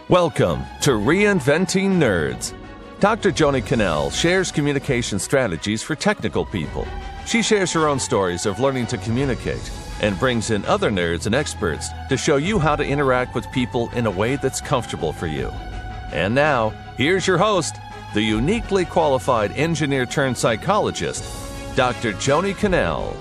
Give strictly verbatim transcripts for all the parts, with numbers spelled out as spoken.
Welcome to Reinventing Nerds. Doctor Joni Cannell shares communication strategies for technical people. She shares her own stories of learning to communicate and brings in other nerds and experts to show you how to interact with people in a way that's comfortable for you. And now, here's your host, the uniquely qualified engineer turned psychologist, Doctor Joni Cannell.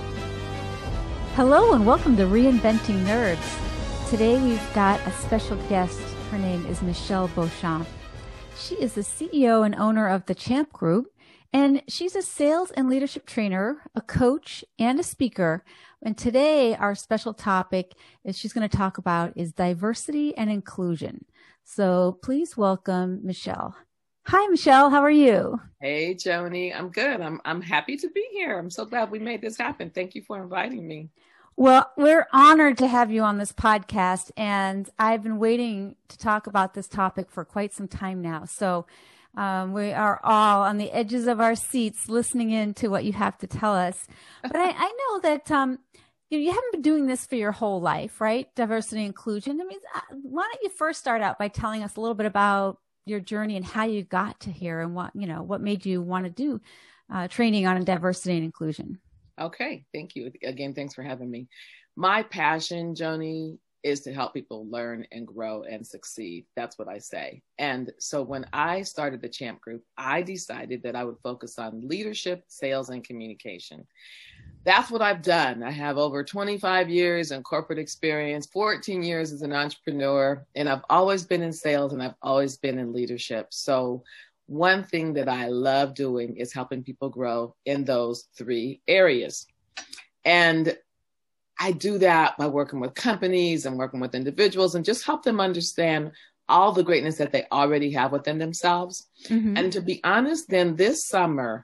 Hello and welcome to Reinventing Nerds. Today we've got a special guest. Her name is Michelle Beauchamp. She is the C E O and owner of the Champ Group, and she's a sales and leadership trainer, a coach, and a speaker. And today our special topic is she's going to talk about is diversity and inclusion. So please welcome Michelle. Hi, Michelle. How are you? Hey, Joni. I'm good. I'm I'm happy to be here. I'm so glad we made this happen. Thank you for inviting me. Well, we're honored to have you on this podcast, and I've been waiting to talk about this topic for quite some time now. So um, we are all on the edges of our seats listening in to what you have to tell us. But I, I know that um, you know, you haven't been doing this for your whole life, right? Diversity and inclusion. I mean, why don't you first start out by telling us a little bit about your journey and how you got to here and what, you know, what made you want to do uh, training on diversity and inclusion? Okay. Thank you. Again, thanks for having me. My passion, Joni, is to help people learn and grow and succeed. That's what I say. And so when I started the Champ Group, I decided that I would focus on leadership, sales, and communication. That's what I've done. I have over twenty-five years in corporate experience, fourteen years as an entrepreneur, and I've always been in sales and I've always been in leadership. So one thing that I love doing is helping people grow in those three areas. And I do that by working with companies and working with individuals and just help them understand all the greatness that they already have within themselves. Mm-hmm. And to be honest, then this summer,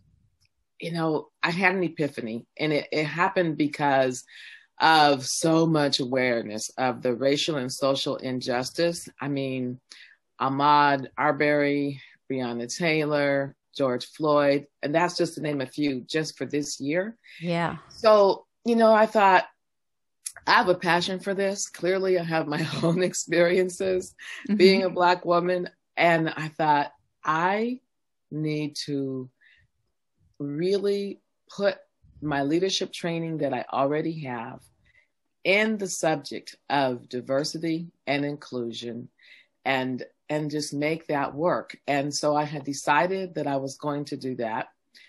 you know, I had an epiphany, and it, it happened because of so much awareness of the racial and social injustice. I mean, Ahmaud Arbery, Breonna Taylor, George Floyd, and that's just to name a few just for this year. Yeah. So, you know, I thought, I have a passion for this. Clearly, I have my own experiences mm-hmm. being a Black woman. And I thought, I need to really put my leadership training that I already have in the subject of diversity and inclusion and and just make that work. And so I had decided that I was going to do that.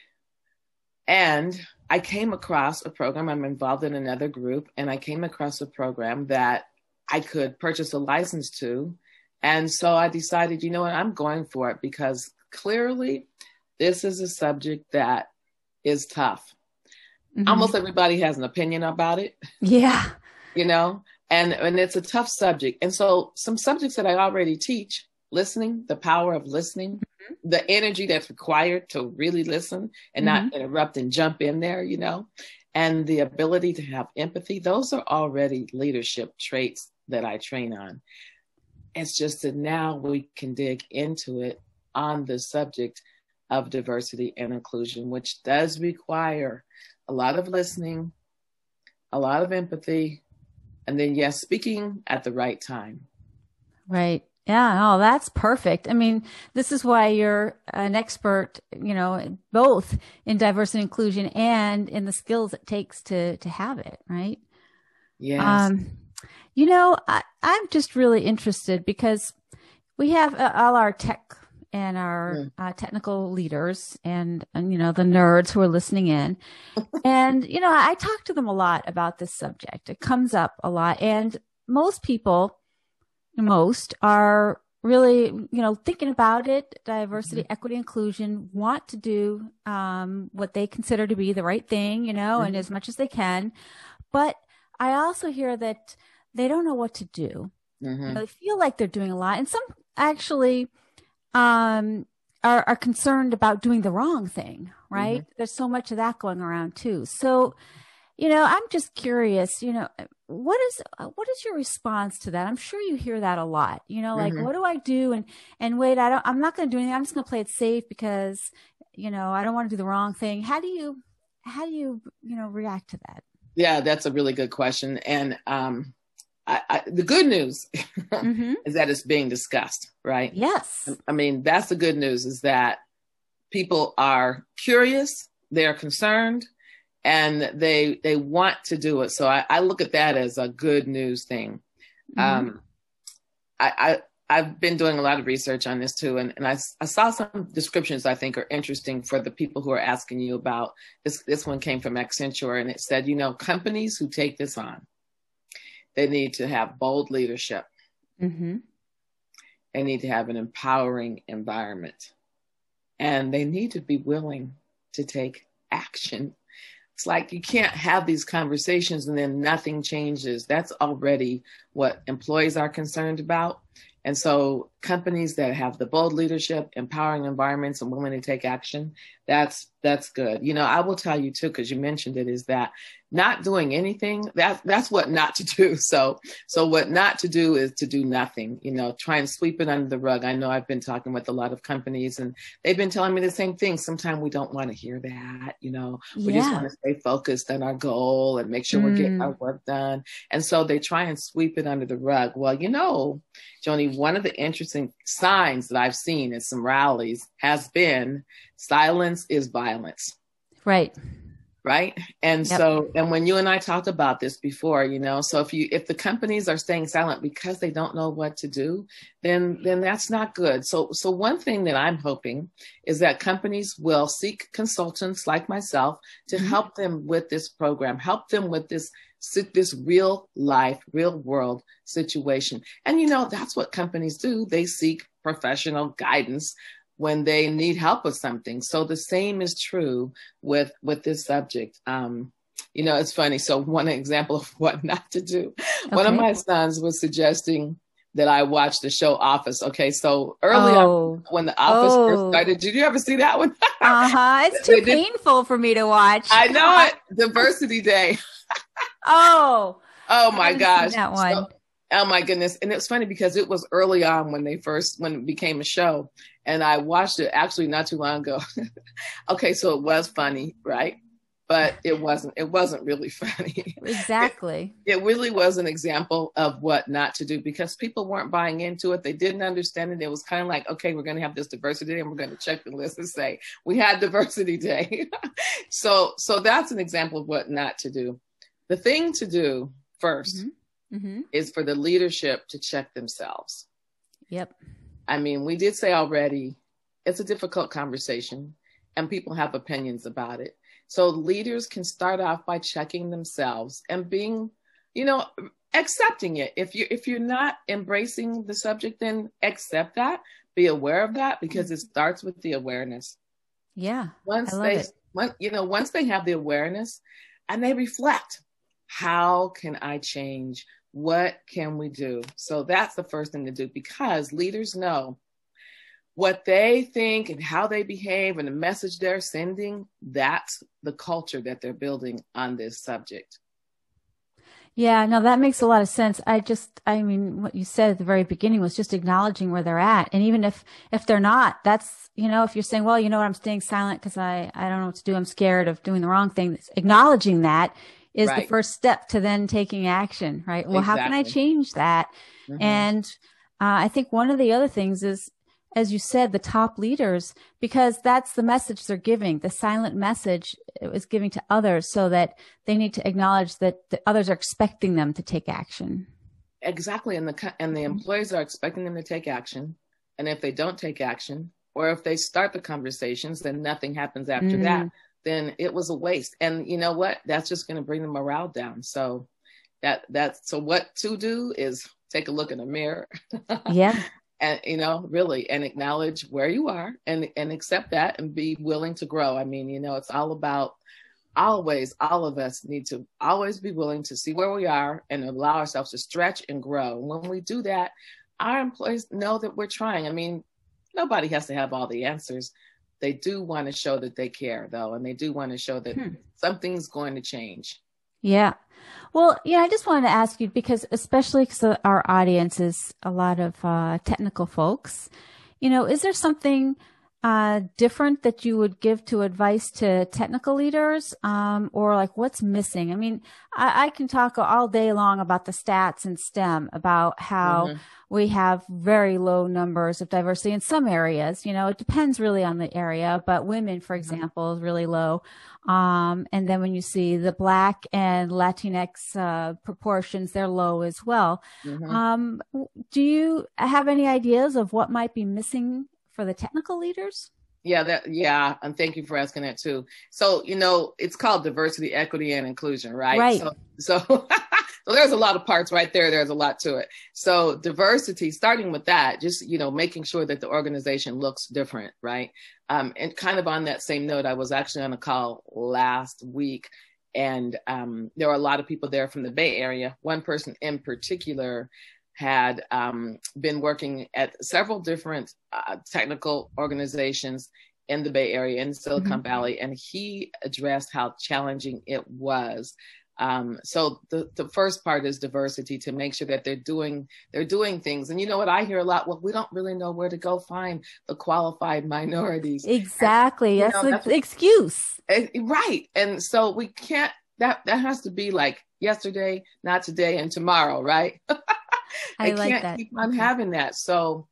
And I came across a program. I'm involved in another group, and I came across a program that I could purchase a license to. And so I decided, you know what, I'm going for it because clearly this is a subject that is tough. Mm-hmm. Almost everybody has an opinion about it. Yeah. You know, and, and it's a tough subject. And so some subjects that I already teach, listening, the power of listening, mm-hmm. the energy that's required to really listen and mm-hmm. not interrupt and jump in there, you know, and the ability to have empathy. Those are already leadership traits that I train on. It's just that now we can dig into it on the subject of diversity and inclusion, which does require a lot of listening, a lot of empathy, and then, yes, speaking at the right time. Right. Yeah. Oh, that's perfect. I mean, this is why you're an expert, you know, both in diversity and inclusion and in the skills it takes to, to have it. Right. Yes. Um, you know, I, I'm just really interested because we have uh, all our tech and our mm. uh, technical leaders and, and, you know, the nerds who are listening in. And, you know, I talk to them a lot about this subject. It comes up a lot. And most people, most are really, you know, thinking about it, diversity, mm-hmm. equity, inclusion, want to do um, what they consider to be the right thing, you know, mm-hmm. and as much as they can. But I also hear that they don't know what to do. Mm-hmm. You know, they feel like they're doing a lot. And some actually um, are, are concerned about doing the wrong thing, right? Mm-hmm. There's so much of that going around too. So, you know, I'm just curious, you know, what is, what is your response to that? I'm sure you hear that a lot, you know, like, mm-hmm. what do I do? And, and wait, I don't, I'm not going to do anything. I'm just going to play it safe because, you know, I don't want to do the wrong thing. How do you, how do you, you know, react to that? Yeah, that's a really good question. And, um, I, I, the good news mm-hmm. is that it's being discussed, right? Yes. I mean, that's the good news, is that people are curious, they're concerned, and they they want to do it. So I, I look at that as a good news thing. Mm-hmm. Um, I, I, I've been doing a lot of research on this too, and, and I, I saw some descriptions I think are interesting for the people who are asking you about this. This one came from Accenture, and it said, you know, companies who take this on, they need to have bold leadership. Mm-hmm. They need to have an empowering environment, and they need to be willing to take action. It's like you can't have these conversations and then nothing changes. That's already what employees are concerned about. And so companies that have the bold leadership, empowering environments, and willing to take action, that's that's good. You know, I will tell you too, because you mentioned it, is that not doing anything, that, that's what not to do. So so what not to do is to do nothing, you know, try and sweep it under the rug. I know I've been talking with a lot of companies, and they've been telling me the same thing. Sometimes we don't want to hear that, you know, we yeah. just want to stay focused on our goal and make sure mm. we're getting our work done. And so they try and sweep it under the rug. Well, you know, Joni, one of the interesting signs that I've seen at some rallies has been silence is violence. Right. Right. And yep. so, and when you and I talked about this before, you know, so if you, if the companies are staying silent because they don't know what to do, then, then that's not good. So, so one thing that I'm hoping is that companies will seek consultants like myself to mm-hmm. help them with this program, help them with this, this real life, real world situation. And, you know, that's what companies do. They seek professional guidance when they need help with something. So the same is true with, with this subject. Um, you know, it's funny. So one example of what not to do. Okay. One of my sons was suggesting that I watch the show Office. Okay. So early oh. on, when the Office oh. first started, did you ever see that one? uh-huh. It's too painful for me to watch. I know it. Diversity Day. oh. Oh my gosh. That one. So, oh my goodness. And it was funny because it was early on when they first, when it became a show. And I watched it actually not too long ago. Okay, so it was funny, right? But it wasn't, it wasn't really funny. Exactly. It, it really was an example of what not to do, because people weren't buying into it. They didn't understand it. It was kind of like, okay, we're going to have this diversity day and we're going to check the list and say, we had diversity day. so, so that's an example of what not to do. The thing to do first mm-hmm. Mm-hmm. is for the leadership to check themselves. Yep. I mean, we did say already, it's a difficult conversation and people have opinions about it. So leaders can start off by checking themselves and being, you know, accepting it. If you, if you're not embracing the subject, then accept that, be aware of that, because it starts with the awareness. Yeah. Once I love they, it. When, you know, once they have the awareness and they reflect, how can I change? What can we do? So that's the first thing to do, because leaders know what they think and how they behave and the message they're sending. That's the culture that they're building on this subject. Yeah, no, that makes a lot of sense. I just, I mean, what you said at the very beginning was just acknowledging where they're at. And even if, if they're not, that's, you know, if you're saying, well, you know what, I'm staying silent because I, I don't know what to do. I'm scared of doing the wrong thing. Acknowledging that is right. the first step to then taking action, right? Well, exactly. How can I change that? Mm-hmm. And uh, I think one of the other things is, as you said, the top leaders, because that's the message they're giving. The silent message it was giving to others, so that they need to acknowledge that the others are expecting them to take action. Exactly. And the, and the employees are expecting them to take action. And if they don't take action, or if they start the conversations, then nothing happens after mm. that. Then it was a waste. And you know what? That's just going to bring the morale down. So that that's so what to do is take a look in the mirror. Yeah. And, you know, really, and acknowledge where you are and, and accept that and be willing to grow. I mean, you know, it's all about always, all of us need to always be willing to see where we are and allow ourselves to stretch and grow. When we do that, our employees know that we're trying. I mean, nobody has to have all the answers. They do want to show that they care, though, and they do want to show that hmm. something's going to change. Yeah. Well, yeah, I just wanted to ask you, because especially because our audience is a lot of uh, technical folks, you know, is there something uh, different that you would give to advice to technical leaders, um, or like what's missing? I mean, I, I can talk all day long about the stats in STEM, about how mm-hmm. we have very low numbers of diversity in some areas. You know, it depends really on the area, but women, for example, mm-hmm. is really low. Um, and then when you see the Black and Latinx uh, proportions, they're low as well. Mm-hmm. Um, do you have any ideas of what might be missing for the technical leaders? Yeah, that, yeah. And thank you for asking that too. So, you know, it's called diversity, equity, and inclusion, right? Right. So, so, so there's a lot of parts right there. There's a lot to it. So diversity, starting with that, just, you know, making sure that the organization looks different, right? Um, and kind of on that same note, I was actually on a call last week, and um, there were a lot of people there from the Bay Area. One person in particular had um, been working at several different uh, technical organizations in the Bay Area, in Silicon mm-hmm. Valley, and he addressed how challenging it was. Um, so the, the first part is diversity, to make sure that they're doing they're doing things. And you know what I hear a lot? Well, we don't really know where to go find the qualified minorities. Exactly. And, that's know, the that's excuse. What, right. And so we can't, that, that has to be like yesterday, not today, and tomorrow, right? I they like can't that. keep on having that. So,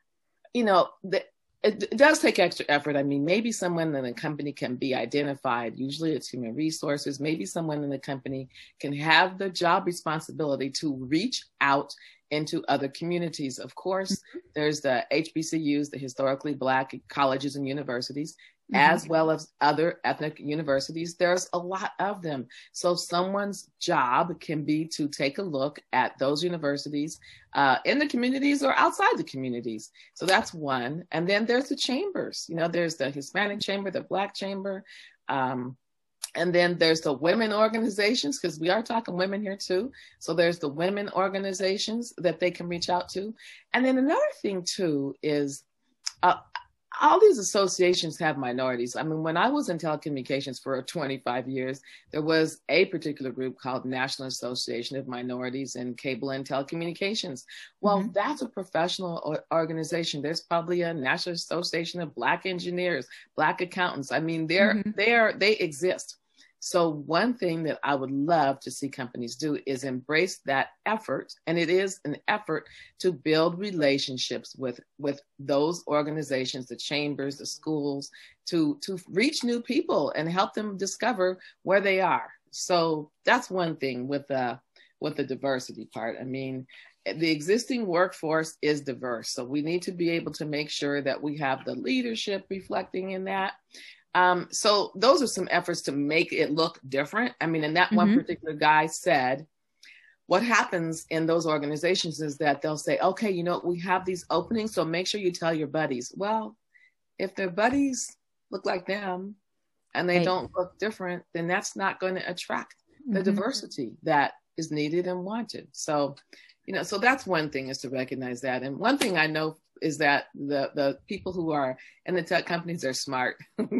you know, the, it, it does take extra effort. I mean, maybe someone in the company can be identified. Usually it's human resources. Maybe someone in the company can have the job responsibility to reach out into other communities. Of course, mm-hmm. there's the H B C Us, the historically Black colleges and universities, mm-hmm. as well as other ethnic universities. There's a lot of them. So someone's job can be to take a look at those universities uh, in the communities or outside the communities. So that's one. And then there's the chambers. You know, there's the Hispanic chamber, the Black chamber. Um, And then there's the women organizations, because we are talking women here too. So there's the women organizations that they can reach out to. And then another thing too is uh, all these associations have minorities. I mean, when I was in telecommunications for twenty-five years, there was a particular group called National Association of Minorities in Cable and Telecommunications. Well, mm-hmm. that's a professional organization. There's probably a National Association of Black Engineers, Black Accountants. I mean, they're, mm-hmm. they're, they exist. So one thing that I would love to see companies do is embrace that effort. And it is an effort to build relationships with, with those organizations, the chambers, the schools, to, to reach new people and help them discover where they are. So that's one thing with the, with the diversity part. I mean, the existing workforce is diverse. So we need to be able to make sure that we have the leadership reflecting in that. Um, so those are some efforts to make it look different. I mean, and that mm-hmm. one particular guy said, what happens in those organizations is that they'll say, okay, you know, we have these openings, so make sure you tell your buddies. Well, if their buddies look like them and they right. don't look different, then that's not going to attract the mm-hmm. diversity that is needed and wanted. So, you know, so that's one thing, is to recognize that. And one thing I know is that the, the people who are in the tech companies are smart.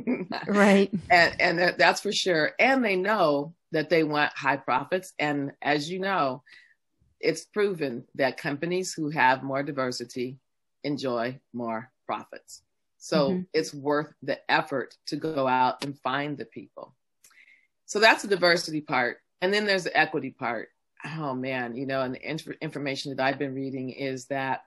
Right. And, and that's for sure. And they know that they want high profits. And as you know, it's proven that companies who have more diversity enjoy more profits. So mm-hmm. it's worth the effort to go out and find the people. So that's the diversity part. And then there's the equity part. Oh man, you know, and the inf- information that I've been reading is that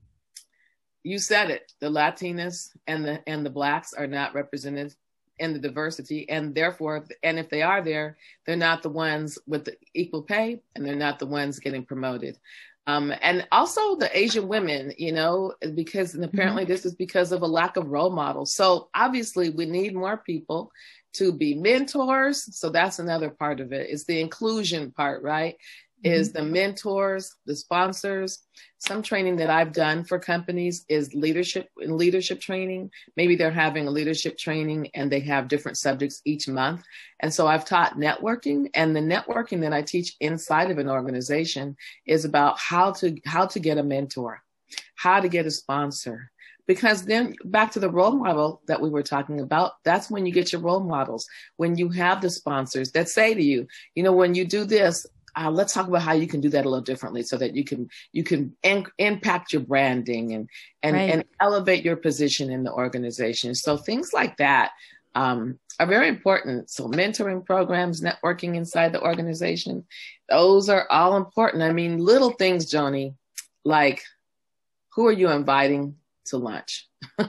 you said it, the Latinas and the and the Blacks are not represented in the diversity, and therefore, and if they are there, they're not the ones with the equal pay, and they're not the ones getting promoted. Um, and also the Asian women, you know, because and apparently mm-hmm. this is because of a lack of role models. So obviously we need more people to be mentors. So that's another part of it. It's the inclusion part, right? Is the mentors, the sponsors. Some training that I've done for companies is leadership and leadership training. Maybe they're having a leadership training and they have different subjects each month. And so I've taught networking, and the networking that I teach inside of an organization is about how to, how to get a mentor, how to get a sponsor. Because then back to the role model that we were talking about, that's when you get your role models, when you have the sponsors that say to you, you know, when you do this, uh, let's talk about how you can do that a little differently so that you can you can in, impact your branding and and, Right. and elevate your position in the organization. So things like that um, are very important. So mentoring programs, networking inside the organization, those are all important. I mean, little things, Joni, like who are you inviting to lunch?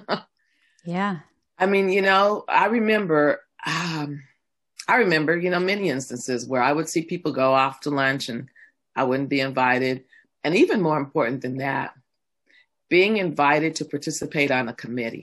Yeah. I mean, you know, I remember, um, I remember, you know, many instances where I would see people go off to lunch and I wouldn't be invited. And even more important than that, being invited to participate on a committee.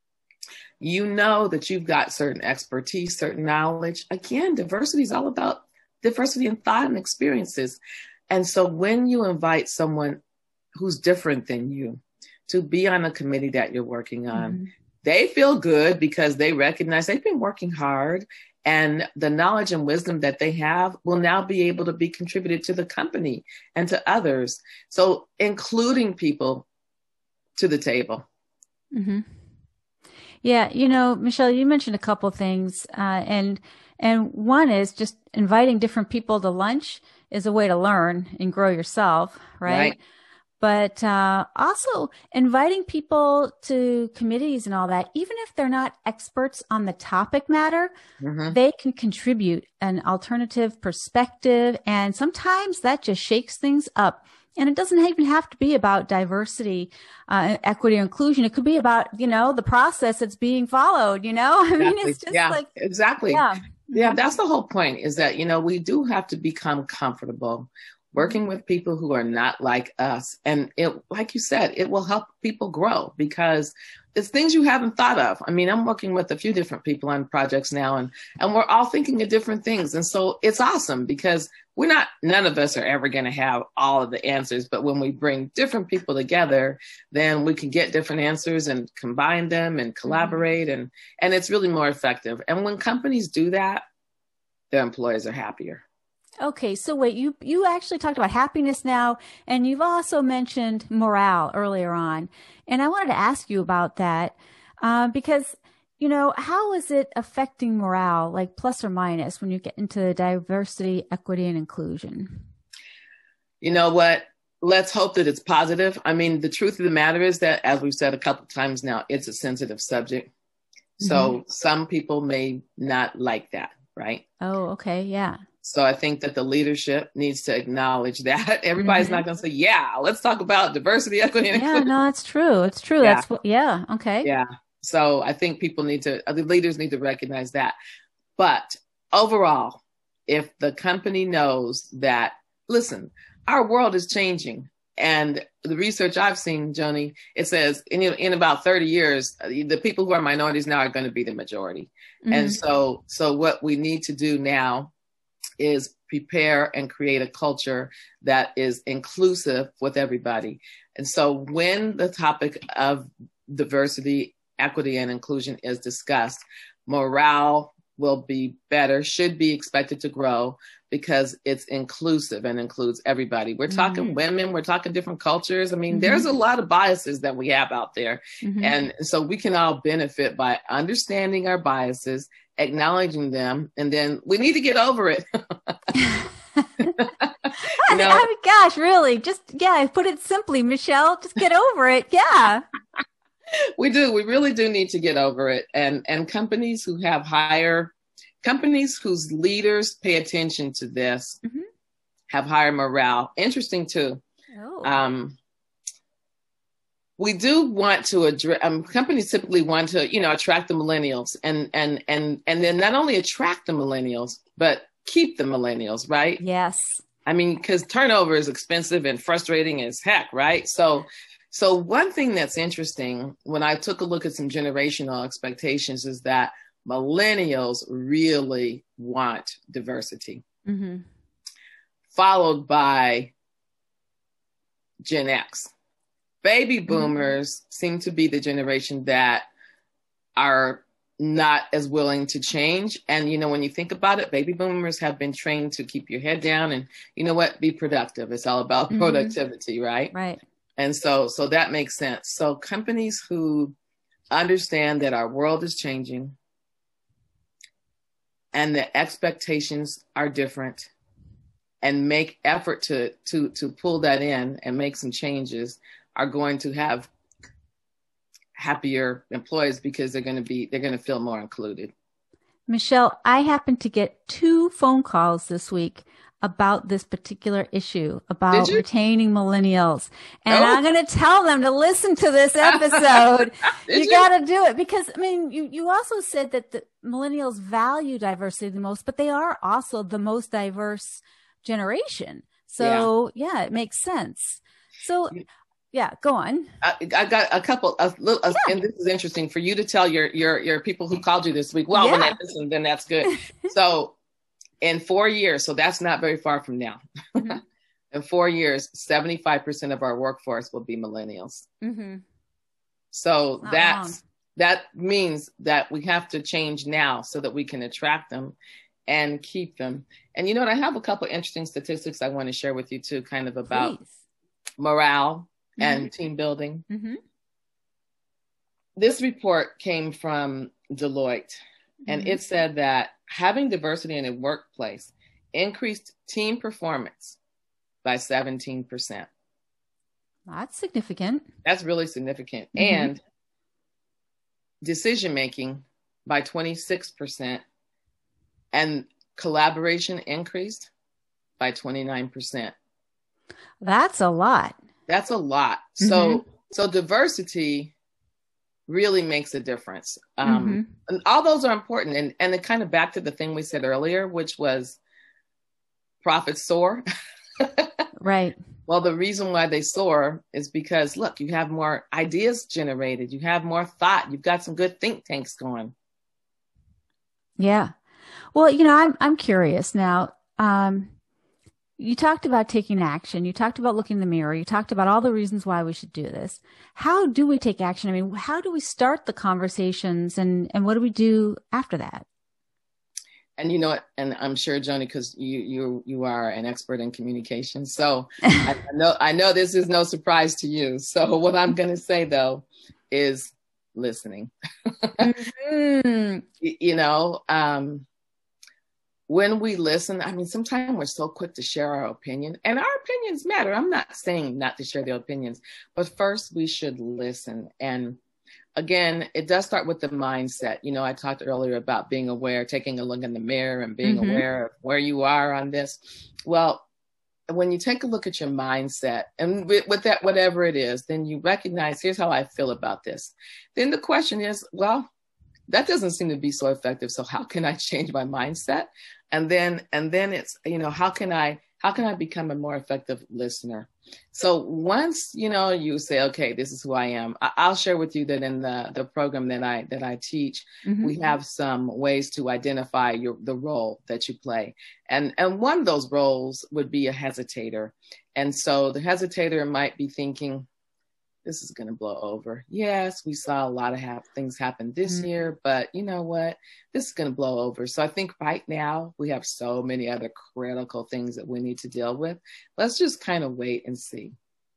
You know that you've got certain expertise, certain knowledge. Again, diversity is all about diversity in thought and experiences. And so when you invite someone who's different than you to be on a committee that you're working on, mm-hmm. they feel good because they recognize they've been working hard, and the knowledge and wisdom that they have will now be able to be contributed to the company and to others. So including people to the table. Mm-hmm. Yeah. You know, Michelle, you mentioned a couple things, uh, and, and one is just inviting different people to lunch is a way to learn and grow yourself. Right. right. But uh, also inviting people to committees and all that, even if they're not experts on the topic matter, mm-hmm. they can contribute an alternative perspective. And sometimes that just shakes things up. And it doesn't even have to be about diversity, uh, equity, or inclusion. It could be about, you know, the process that's being followed, you know? I exactly. mean, it's just yeah, like. Exactly. Yeah. Yeah, that's the whole point, is that, you know, we do have to become comfortable working with people who are not like us. And it, like you said, it will help people grow because it's things you haven't thought of. I mean, I'm working with a few different people on projects now, and, and we're all thinking of different things. And so it's awesome because we're not, none of us are ever going to have all of the answers. But when we bring different people together, then we can get different answers and combine them and collaborate. Mm-hmm. And, and it's really more effective. And when companies do that, their employees are happier. Okay, so wait, you you actually talked about happiness now, and you've also mentioned morale earlier on. And I wanted to ask you about that uh, because, you know, how is it affecting morale, like plus or minus, when you get into diversity, equity, and inclusion? You know what? Let's hope that it's positive. I mean, the truth of the matter is that, as we've said a couple of times now, it's a sensitive subject. So mm-hmm. some people may not like that, right? Oh, okay, yeah. So I think that the leadership needs to acknowledge that. Everybody's mm-hmm. not going to say, yeah, let's talk about diversity, equity, and inclusion. Yeah, no, it's true. It's true. Yeah. That's what, yeah. Okay. Yeah. So I think people need to, the leaders need to recognize that. But overall, if the company knows that, listen, our world is changing. And the research I've seen, Joni, it says in, in about thirty years, the people who are minorities now are going to be the majority. Mm-hmm. And so, so what we need to do now is prepare and create a culture that is inclusive with everybody. And so when the topic of diversity, equity, and inclusion is discussed, morale will be better, should be expected to grow because it's inclusive and includes everybody. We're talking mm-hmm. women, we're talking different cultures. I mean, mm-hmm. there's a lot of biases that we have out there. Mm-hmm. And so we can all benefit by understanding our biases, acknowledging them, and then we need to get over it. You know? I mean, gosh, really, just, yeah, put it simply, Michelle, just get over it. Yeah. We do. We really do need to get over it. And, and companies who have higher, companies whose leaders pay attention to this mm-hmm. have higher morale. Interesting too. Oh. Um, we do want to address, um, companies typically want to, you know, attract the millennials and, and, and, and then not only attract the millennials, but keep the millennials, right? Yes. I mean, because turnover is expensive and frustrating as heck, right? So, so one thing that's interesting when I took a look at some generational expectations is that millennials really want diversity, mm-hmm. followed by Gen X. Baby boomers mm-hmm. seem to be the generation that are not as willing to change. And, you know, when you think about it, baby boomers have been trained to keep your head down and, you know what, be productive. It's all about mm-hmm. productivity, right? Right. And so, so that makes sense. So companies who understand that our world is changing and the expectations are different and make effort to to to pull that in and make some changes are going to have happier employees because they're going to be they're going to feel more included. Michelle, I happened to get two phone calls this week about this particular issue, about retaining millennials. And oh. I'm going to tell them to listen to this episode. you you? got to do it because, I mean, you, you also said that the millennials value diversity the most, but they are also the most diverse generation. So yeah, yeah it makes sense. So yeah, go on. I, I got a couple of little, yeah. and this is interesting for you to tell your, your, your people who called you this week. Well, yeah. when they listen, then that's good. So in four years, so that's not very far from now. Mm-hmm. In four years, seventy-five percent of our workforce will be millennials. Mm-hmm. So that's, long. that means that we have to change now so that we can attract them and keep them. And you know what? I have a couple of interesting statistics I want to share with you too, kind of about Please. morale and mm-hmm. team building. Mm-hmm. This report came from Deloitte, and mm-hmm. it said that having diversity in a workplace increased team performance by seventeen percent. That's significant. That's really significant. Mm-hmm. And decision-making by twenty-six percent, and collaboration increased by twenty-nine percent. That's a lot. That's a lot. Mm-hmm. So, so diversity really makes a difference. Um, mm-hmm. And all those are important. And, and it kind of back to the thing we said earlier, which was profits soar. Right. Well, the reason why they soar is because, look, you have more ideas generated. You have more thought. You've got some good think tanks going. Yeah. Well, you know, I'm, I'm curious now. Um, You talked about taking action. You talked about looking in the mirror. You talked about all the reasons why we should do this. How do we take action? I mean, how do we start the conversations and, and what do we do after that? And you know what? And I'm sure, Joni, because you you you are an expert in communication. So I, I know I know this is no surprise to you. So what I'm going to say, though, is listening. Mm-hmm. you, you know, um, when we listen, I mean, sometimes we're so quick to share our opinion, and our opinions matter. I'm not saying not to share their opinions, but first we should listen. And again, it does start with the mindset. You know, I talked earlier about being aware, taking a look in the mirror and being mm-hmm. aware of where you are on this. Well, when you take a look at your mindset and with, with that, whatever it is, then you recognize, here's how I feel about this. Then the question is, well, that doesn't seem to be so effective. So how can I change my mindset? And then, and then it's, you know, how can I, how can I become a more effective listener? So once, you know, you say, okay, this is who I am, I- I'll share with you that in the, the program that I, that I teach, mm-hmm. we have some ways to identify your, the role that you play. And, and one of those roles would be a hesitator. And so the hesitator might be thinking, this is going to blow over. Yes, we saw a lot of ha- things happen this mm-hmm. year, but you know what? This is going to blow over. So I think right now we have so many other critical things that we need to deal with. Let's just kind of wait and see.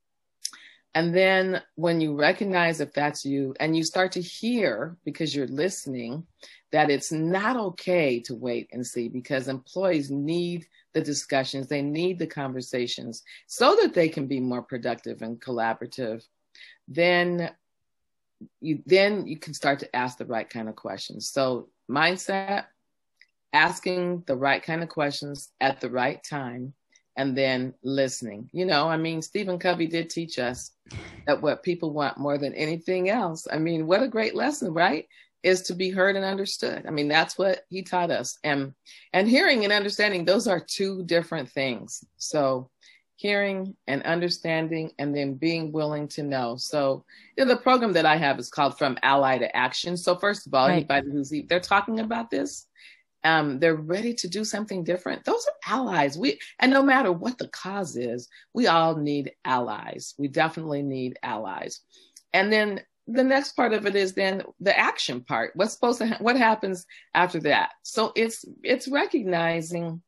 And then when you recognize if that's you and you start to hear, because you're listening, that it's not okay to wait and see, because employees need the discussions, they need the conversations so that they can be more productive and collaborative. Then you then you can start to ask the right kind of questions. So mindset, asking the right kind of questions at the right time, and then listening. You know, I mean, Stephen Covey did teach us that what people want more than anything else. I mean, what a great lesson, right? Is to be heard and understood. I mean, that's what he taught us. And and hearing and understanding, those are two different things. So hearing and understanding, and then being willing to know. So you know, the program that I have is called From Ally to Action. So first of all, right. anybody who's they're talking about this, um, they're ready to do something different. Those are allies. We and no matter what the cause is, we all need allies. We definitely need allies. And then the next part of it is then the action part. What's supposed to ha- what happens after that? So it's it's recognizing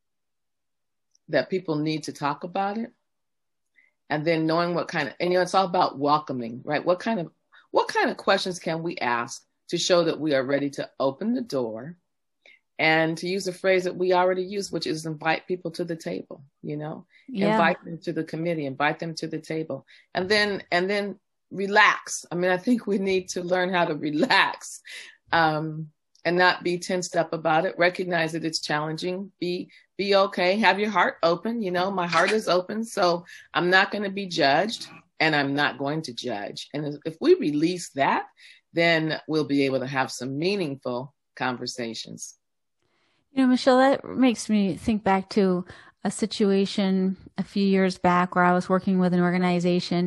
that people need to talk about it, and then knowing what kind of, and you know, it's all about welcoming, right? What kind of, what kind of questions can we ask to show that we are ready to open the door and to use a phrase that we already use, which is invite people to the table, you know, yeah. invite them to the committee, invite them to the table, and then, and then relax. I mean, I think we need to learn how to relax, um, and not be tensed up about it. Recognize that it's challenging. Be, be okay. Have your heart open. You know, my heart is open, so I'm not going to be judged, and I'm not going to judge. And if we release that, then we'll be able to have some meaningful conversations. You know, Michelle, that makes me think back to a situation a few years back where I was working with an organization,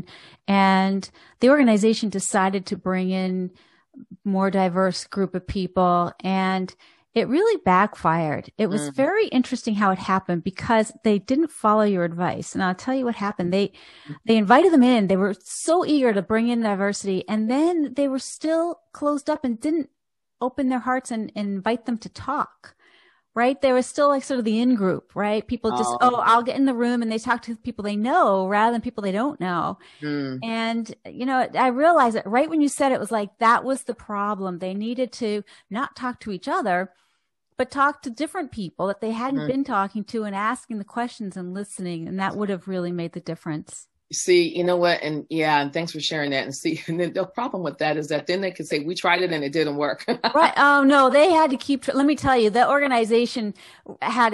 and the organization decided to bring in more diverse group of people, and it really backfired. It was mm-hmm. very interesting how it happened because they didn't follow your advice. And I'll tell you what happened. They, they invited them in. They were so eager to bring in diversity, and then they were still closed up and didn't open their hearts and, and invite them to talk. Right? There was still like sort of the in-group, right? People just, oh. oh, I'll get in the room, and they talk to people they know rather than people they don't know. Mm. And, you know, I realized that right when you said it, it was like, that was the problem. They needed to not talk to each other, but talk to different people that they hadn't mm. been talking to, and asking the questions and listening. And that would have really made the difference. See, you know what? And yeah, and thanks for sharing that. And see, and the, the problem with that is that then they can say, we tried it and it didn't work. Right. Oh, no, they had to keep, let me tell you, the organization had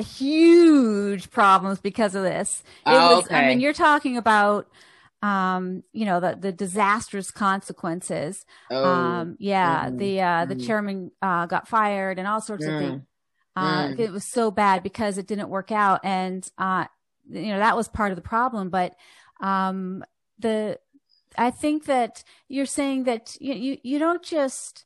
huge problems because of this. It oh, was, okay. I mean, you're talking about, um, you know, the, the disastrous consequences. Oh. Um, yeah, mm-hmm. the, uh, mm-hmm. the chairman, uh, got fired and all sorts mm. of things. Uh, mm. It was so bad because it didn't work out. And, uh, you know, that was part of the problem. But, Um, the, I think that you're saying that you, you, you don't just,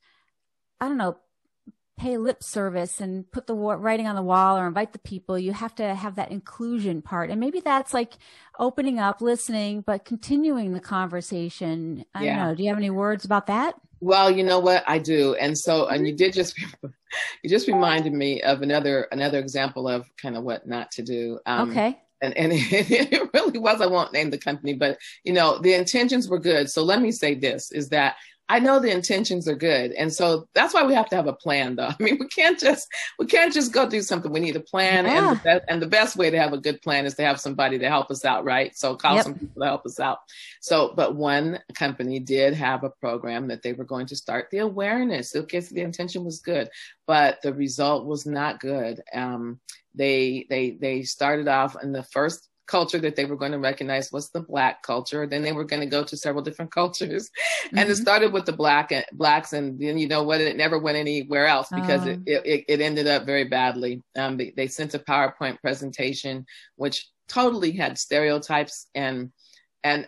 I don't know, pay lip service and put the writing on the wall or invite the people. You have to have that inclusion part. And maybe that's like opening up, listening, but continuing the conversation. I yeah. don't know. Do you have any words about that? Well, you know what, I do. And so, and you did just, you just reminded me of another, another example of kind of what not to do. Um, okay. And, and it, it really was, I won't name the company, but, you know, the intentions were good. So let me say this, is that I know the intentions are good. And so that's why we have to have a plan, though. I mean, we can't just, we can't just go do something. We need a plan. Yeah. And, the best, and the best way to have a good plan is to have somebody to help us out, right? So call yep. some people to help us out. So, but one company did have a program that they were going to start the awareness. Okay, so the intention was good, but the result was not good. Um, They, they, they started off in the first culture that they were going to recognize was the Black culture. Then they were going to go to several different cultures, mm-hmm. and it started with the Black Blacks. And then, you know what, it never went anywhere else because oh. it, it, it ended up very badly. Um, they, they sent a PowerPoint presentation, which totally had stereotypes and, and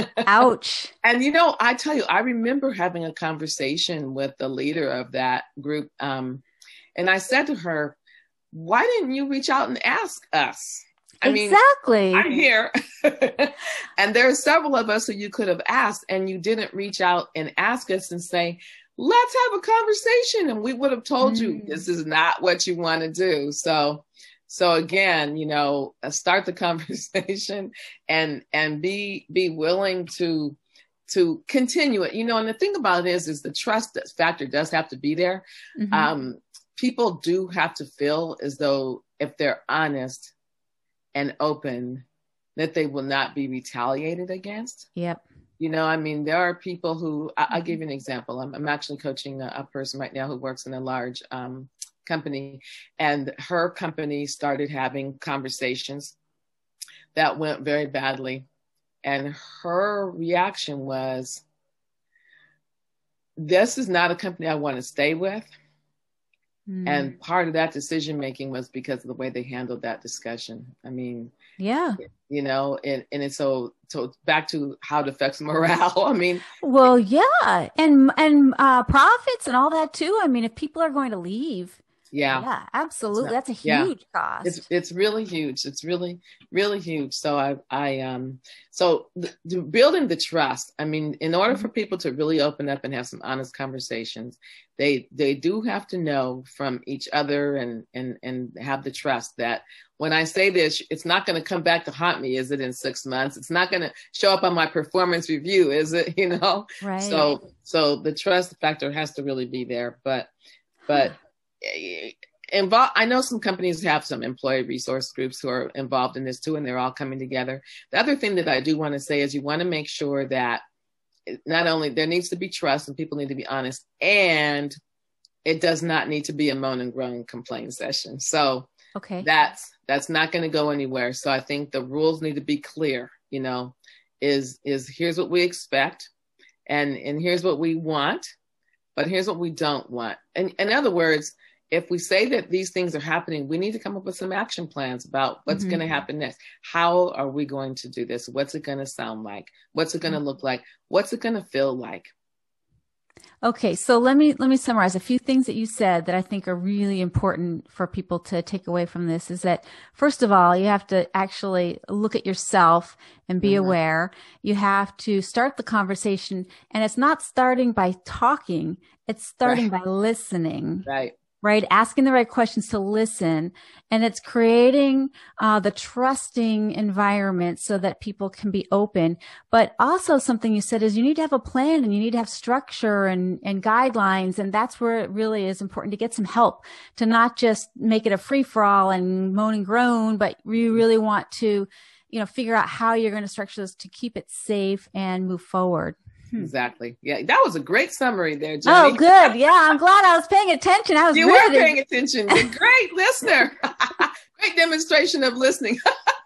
ouch. And, you know, I tell you, I remember having a conversation with the leader of that group. Um, and I said to her, why didn't you reach out and ask us? I exactly. mean, I'm here. And there are several of us who you could have asked, and you didn't reach out and ask us and say, let's have a conversation. And we would have told mm. you this is not what you want to do. So, so again, you know, start the conversation and, and be, be willing to, to continue it, you know, and the thing about it is, is the trust factor does have to be there. Mm-hmm. Um, People do have to feel as though if they're honest and open, that they will not be retaliated against. Yep. You know, I mean, there are people who, I, I'll give you an example. I'm, I'm actually coaching a, a person right now who works in a large um, company, and her company started having conversations that went very badly. And her reaction was, this is not a company I want to stay with. And part of that decision making was because of the way they handled that discussion. I mean, yeah, you know, and, and it's so, so back to how it affects morale. I mean, well, yeah. And, and, uh, profits and all that too. I mean, if people are going to leave, yeah, yeah, absolutely. That's a huge yeah. cost. It's, it's really huge. It's really, really huge. So I, I, um, so the, the building the trust, I mean, in order mm-hmm. for people to really open up and have some honest conversations, they, they do have to know from each other and, and, and have the trust that when I say this, it's not going to come back to haunt me. Is it in six months? It's not going to show up on my performance review. Is it, you know? Right. So, so the trust factor has to really be there, but, but involved. I know some companies have some employee resource groups who are involved in this too, and they're all coming together. The other thing that I do want to say is you want to make sure that not only there needs to be trust and people need to be honest, and it does not need to be a moan and groan complaint session. So okay. that's that's not going to go anywhere. So I think the rules need to be clear, you know, is is here's what we expect and, and here's what we want, but here's what we don't want. And in other words, if we say that these things are happening, we need to come up with some action plans about what's mm-hmm. going to happen next. How are we going to do this? What's it going to sound like? What's it going to mm-hmm. look like? What's it going to feel like? Okay, so let me let me summarize a few things that you said that I think are really important for people to take away from this. Is that first of all, you have to actually look at yourself and be mm-hmm. aware. You have to start the conversation, and it's not starting by talking; it's starting right. by listening. Right. Right. Asking the right questions to listen. And it's creating uh, the trusting environment so that people can be open. But also something you said is you need to have a plan and you need to have structure and, and guidelines. And that's where it really is important to get some help, to not just make it a free for all and moan and groan, but you really want to, you know, figure out how you're going to structure this to keep it safe and move forward. Exactly. Yeah, that was a great summary there, Jenny. Oh, good. Yeah, I'm glad I was paying attention. I was. You ready. were paying attention. You're a great listener. Great demonstration of listening.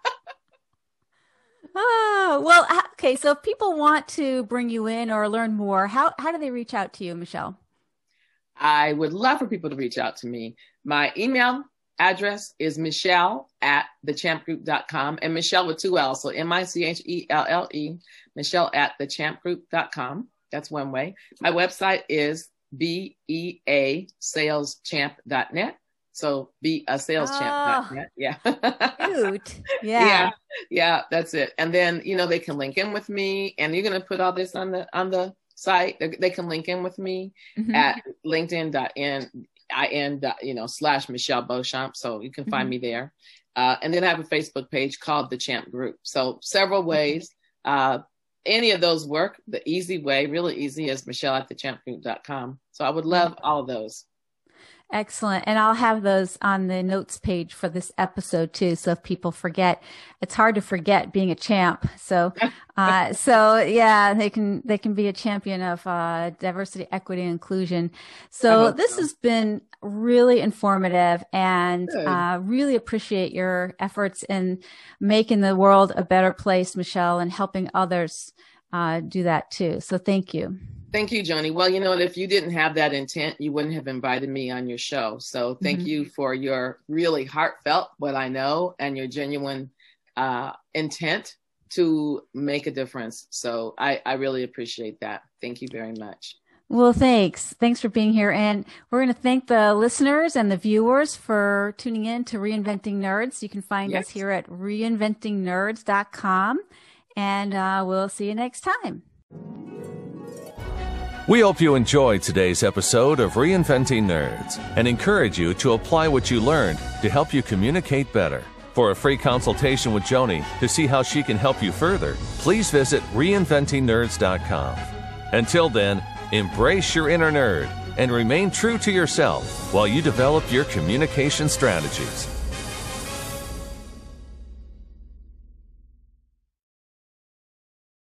Oh, well, okay. So if people want to bring you in or learn more, how how do they reach out to you, Michelle? I would love for people to reach out to me. My email address is Michelle at the champ group dot com, and Michelle with two L's. So M I C H E L L E, Michelle at the champ group dot com. That's one way. My website is B E A sales champ dot net. So be a sales champ dot net. Yeah. Cute. Yeah. Yeah. Yeah. That's it. And then, you know, they can link in with me, and you're going to put all this on the, on the site. They, they can link in with me mm-hmm. at linkedin dot in. I end, you know, slash Michelle Beauchamp. So you can find mm-hmm. me there. Uh, and then I have a Facebook page called The Champ Group. So several ways. Uh, any of those work. The easy way, really easy, is Michelle at the champ group dot com. So I would love all of those. Excellent. And I'll have those on the notes page for this episode too. So if people forget, it's hard to forget being a champ. So, uh, so yeah, they can, they can be a champion of, uh, diversity, equity, and inclusion. So this so. has been really informative, and, Good. uh, really appreciate your efforts in making the world a better place, Michelle, and helping others, uh, do that too. So thank you. Thank you, Joni. Well, you know, if you didn't have that intent, you wouldn't have invited me on your show. So thank mm-hmm. you for your really heartfelt, what I know, and your genuine uh, intent to make a difference. So I, I really appreciate that. Thank you very much. Well, thanks. Thanks for being here. And we're going to thank the listeners and the viewers for tuning in to Reinventing Nerds. You can find yes. us here at reinventing nerds dot com, and uh, we'll see you next time. We hope you enjoyed today's episode of Reinventing Nerds and encourage you to apply what you learned to help you communicate better. For a free consultation with Joni to see how she can help you further, please visit reinventing nerds dot com. Until then, embrace your inner nerd and remain true to yourself while you develop your communication strategies.